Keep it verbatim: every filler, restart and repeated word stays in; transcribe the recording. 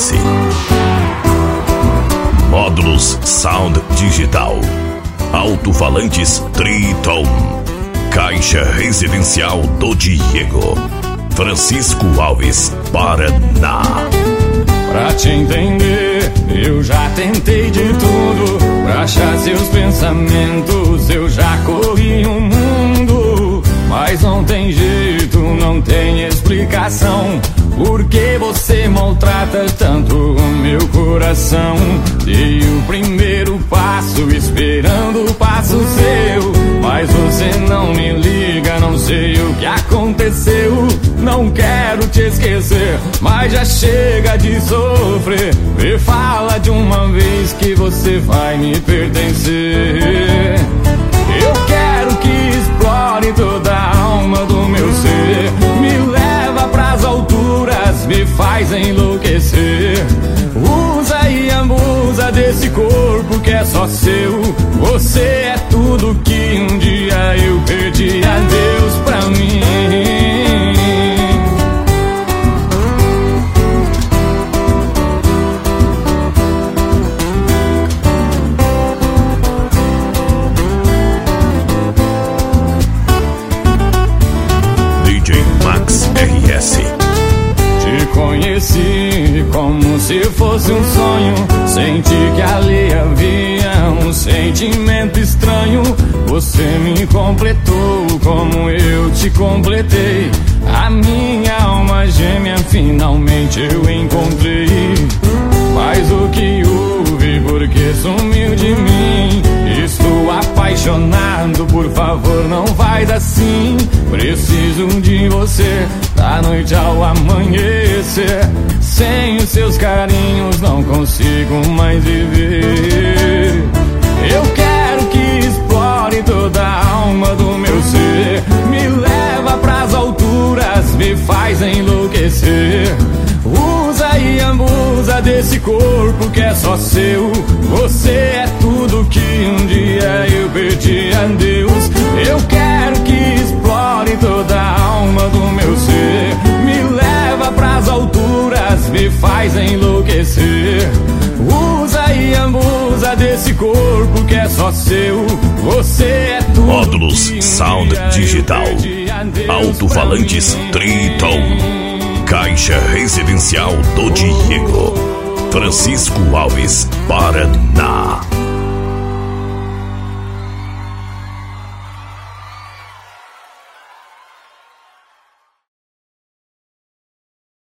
S. Módulos Sound Digital. Alto-falantes Triton. Caixa Residencial do Diego. Francisco Alves, Paraná. Pra te entender, eu já tentei de tudo. Pra achar seus pensamentos, eu já corri o mundo. Mas não tem jeito, não tem explicação. Por que você maltrata tanto o meu coração? Dei o primeiro passo esperando o passo seu, mas você não me liga, não sei o que aconteceu. Não quero te esquecer, mas já chega de sofrer. Me fala de uma vez que você vai me pertencer. Eu quero que explore toda a alma do meu ser. Me leva pras alturas, me faz enlouquecer. Usa e abusa desse corpo que é só seu. Você é tudo que um dia eu perdi a Deus pra mim. R S. Te conheci como se fosse um sonho. Senti que ali havia um sentimento estranho. Você me completou como eu te completei. A minha alma gêmea finalmente eu encontrei. Mas o que houve, porque sumiu de mim? Estou apaixonado, por favor não faz assim. Preciso de você da noite ao amanhecer. Sem os seus carinhos não consigo mais viver. Eu quero que explore toda a alma do meu ser. Me leva pras alturas, me faz enlouquecer. Usa e abusa desse corpo que é só seu. Você é tudo que um dia eu perdi a Deus. Eu quero que explore toda a alma do meu ser. Me leva pras alturas, me faz enlouquecer. Usa e abusa desse corpo que é só seu. Você é tudo. Módulos que um Sound dia Digital. eu perdi a Deus. Alto-falantes Triton. Caixa Residencial do Diego. Francisco Alves, Paraná.